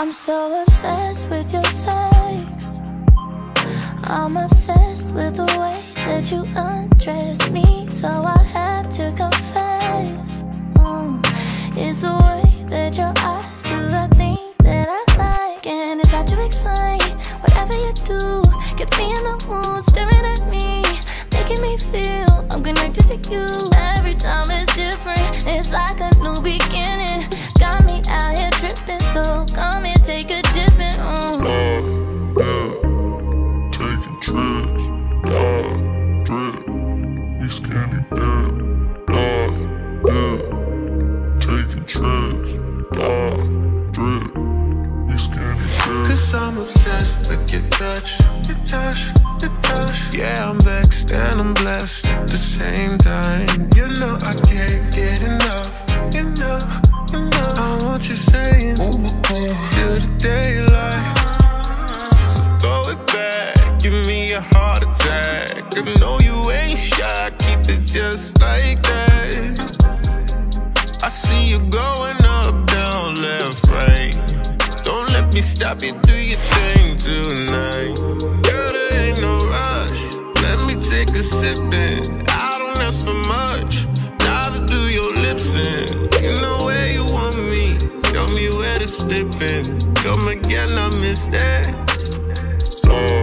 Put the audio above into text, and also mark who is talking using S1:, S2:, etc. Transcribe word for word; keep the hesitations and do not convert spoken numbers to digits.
S1: I'm so obsessed with your sex. I'm obsessed with the way that you undress me. So I have to confess, mm, it's the way that your eyes do the thing that I like. And it's hard to explain. Whatever you do gets me in the mood, staring at me, making me feel I'm connected to you. Every time it's different, it's like a new beginning. Got me out here tripping, so come here, take a dip in, mm.
S2: Dog, yeah, taking trips. Dog, drip, he's candy dip. Dog, yeah, taking trips. Dog, drip, he's candy dip.
S3: Cause I'm obsessed with your touch, your touch, your touch. Yeah, I'm vexed and I'm blessed at the same time. You know I can't get enough, enough, enough. I want you saying till the daylight. So throw it back, give me a heart attack. I know you ain't shy, keep it just like that. I see you going up, down, left, right. Don't let me stop you, do your thing tonight. Girl, there ain't no rush, let me take a sip in. I don't ask for much, neither do your lips in. You know where you want me, tell me where to slip in. Come again, I miss that.
S2: Dog,